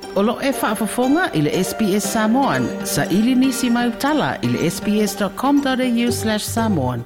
Olo e whaafafonga i le SBS Samoan. Sa ili nisi mai utala i le sbs.com.au/Samoan.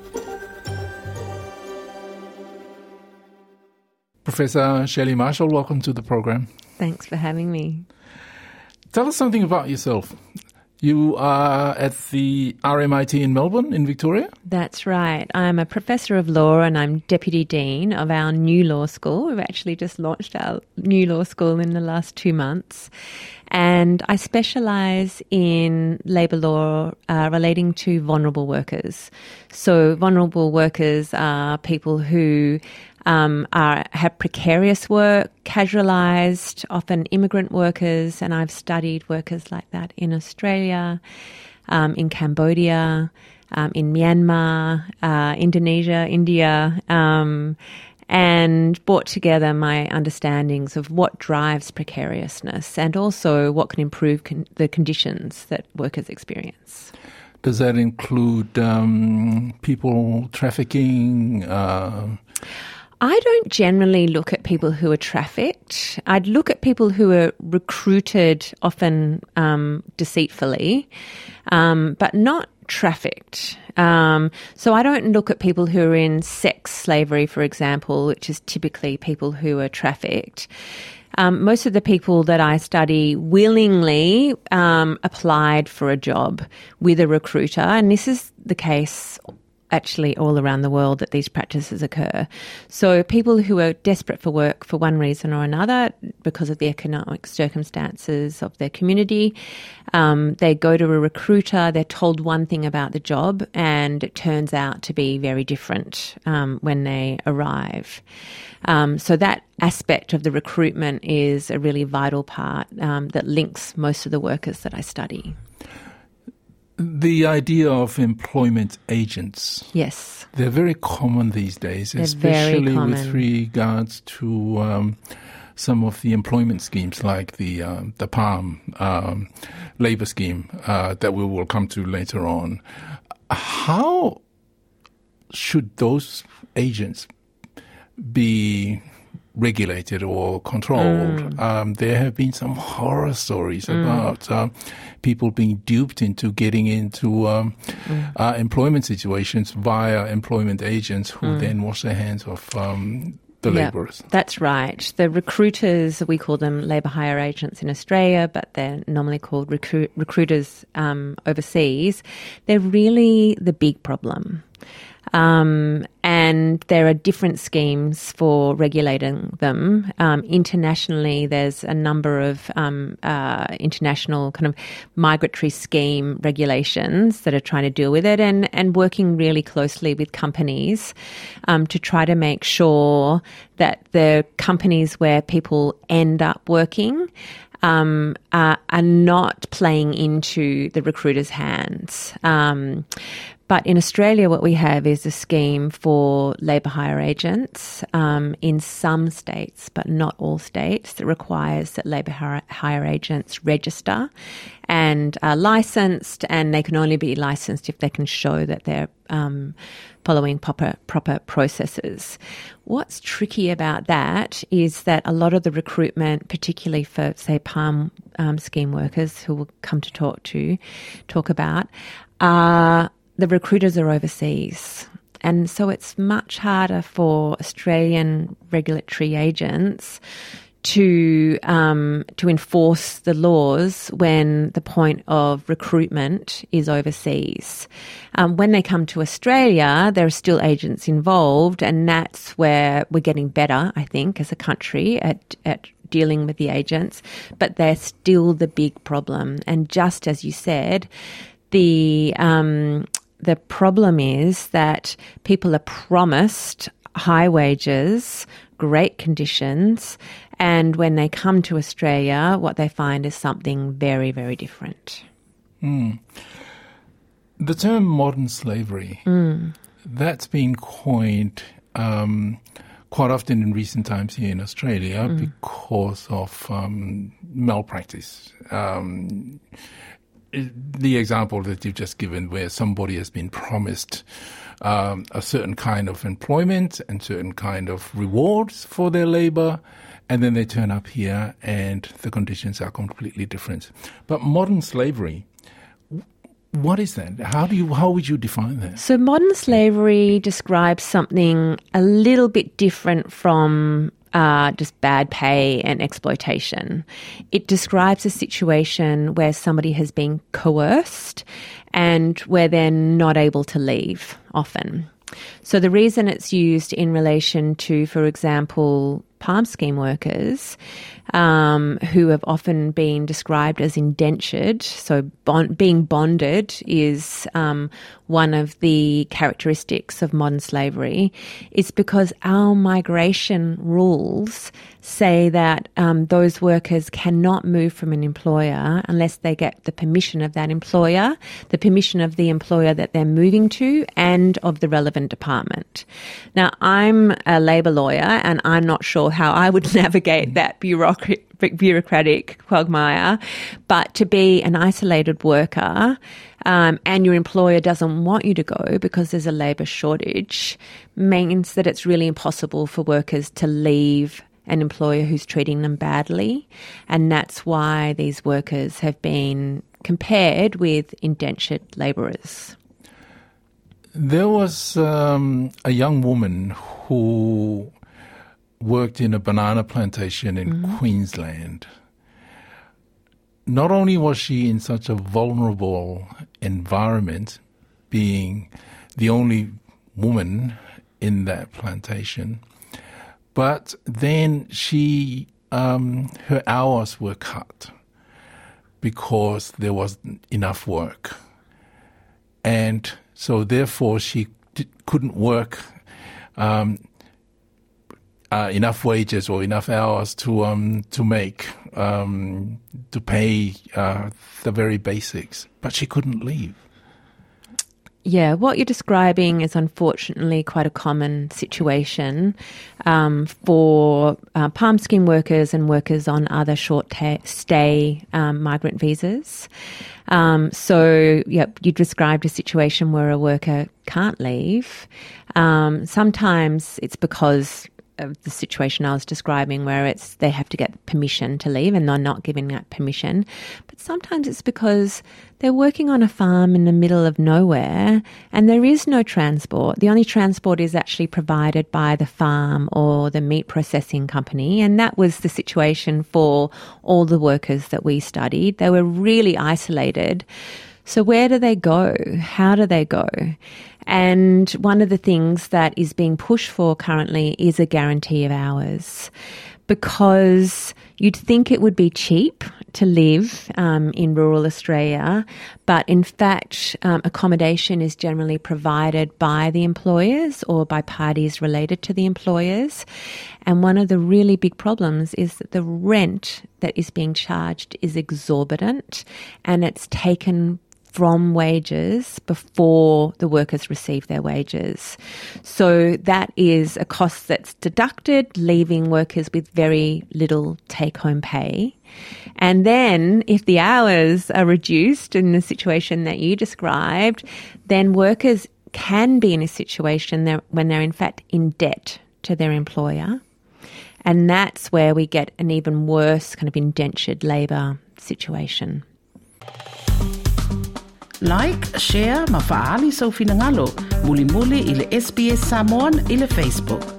Professor Shelley Marshall, welcome to the program. Thanks for having me. Tell us something about yourself. You are at the RMIT in Melbourne, in Victoria? That's right. I'm a professor of law and I'm deputy dean of our new law school. We've actually just launched our new law school in the last 2 months. And I specialise in labour law relating to vulnerable workers. So vulnerable workers are people who have precarious work, casualised, often immigrant workers, and I've studied workers like that in Australia, in Cambodia, in Myanmar, Indonesia, India, and brought together my understandings of what drives precariousness and also what can improve the conditions that workers experience. Does that include people trafficking? I don't generally look at people who are trafficked. I'd look at people who are recruited, often deceitfully, but not trafficked. So I don't look at people who are in sex slavery, for example, which is typically people who are trafficked. Most of the people that I study willingly applied for a job with a recruiter, and this is the case actually all around the world that these practices occur. So people who are desperate for work for one reason or another because of the economic circumstances of their community, they go to a recruiter, they're told one thing about the job and it turns out to be very different when they arrive. So that aspect of the recruitment is a really vital part that links most of the workers that I study. The idea of employment agents. Yes. They're very common these days, They're especially with regards to some of the employment schemes like the PALM labour scheme that we will come to later on. How should those agents be regulated or controlled? There have been some horror stories about people being duped into getting into employment situations via employment agents who then wash their hands of the labourers. That's right. The recruiters, we call them labour hire agents in Australia, but they're normally called recruiters overseas. They're really the big problem. And there are different schemes for regulating them. Internationally, there's a number of international kind of migratory scheme regulations that are trying to deal with it and working really closely with companies to try to make sure that the companies where people end up working are not playing into the recruiter's hands. But in Australia, what we have is a scheme for labour hire agents in some states, but not all states, that requires that labour hire agents register and are licensed, and they can only be licensed if they can show that they're following proper processes. What's tricky about that is that a lot of the recruitment, particularly for, say, PALM scheme workers who we'll come to talk about, the recruiters are overseas. And so it's much harder for Australian regulatory agents to enforce the laws when the point of recruitment is overseas. When they come to Australia, there are still agents involved, and that's where we're getting better, I think, as a country at dealing with the agents, but they're still the big problem. And just as you said, the problem is that people are promised high wages, great conditions, and when they come to Australia, what they find is something very, very different. The term modern slavery, that's been coined quite often in recent times here in Australia because of malpractice. The example that you've just given, where somebody has been promised a certain kind of employment and certain kind of rewards for their labor, and then they turn up here and the conditions are completely different. But modern slavery, what is that? How would you define that? So modern slavery describes something a little bit different from just bad pay and exploitation. It describes a situation where somebody has been coerced and where they're not able to leave often. So the reason it's used in relation to, for example, palm scheme workers who have often been described as indentured, so being bonded is one of the characteristics of modern slavery, is because our migration rules say that those workers cannot move from an employer unless they get the permission of that employer, the permission of the employer that they're moving to, and of the relevant department. Now, I'm a labour lawyer and I'm not sure how I would navigate that bureaucratic quagmire, but to be an isolated worker and your employer doesn't want you to go because there's a labour shortage means that it's really impossible for workers to leave an employer who's treating them badly, and that's why these workers have been compared with indentured labourers. There was a young woman who worked in a banana plantation in Queensland. Not only was she in such a vulnerable environment, being the only woman in that plantation, but then her hours were cut because there wasn't enough work. And so therefore she couldn't work enough wages or enough hours to pay the very basics, but she couldn't leave. Yeah, what you're describing is unfortunately quite a common situation for palm scheme workers and workers on other short stay migrant visas. So, you described a situation where a worker can't leave. Sometimes it's because of the situation I was describing where they have to get permission to leave and they're not giving that permission. But sometimes it's because they're working on a farm in the middle of nowhere and there is no transport. The only transport is actually provided by the farm or the meat processing company, and that was the situation for all the workers that we studied. They were really isolated. So where do they go? How do they go? And one of the things that is being pushed for currently is a guarantee of hours, because you'd think it would be cheap to live in rural Australia, but in fact accommodation is generally provided by the employers or by parties related to the employers. And one of the really big problems is that the rent that is being charged is exorbitant and it's taken from wages before the workers receive their wages. So that is a cost that's deducted, leaving workers with very little take-home pay. And then if the hours are reduced in the situation that you described, then workers can be in a situation when they're in fact in debt to their employer. And that's where we get an even worse kind of indentured labour situation. Like, share, mafaali sa ufinangalo, muli-muli ile SBS Samoan ile Facebook.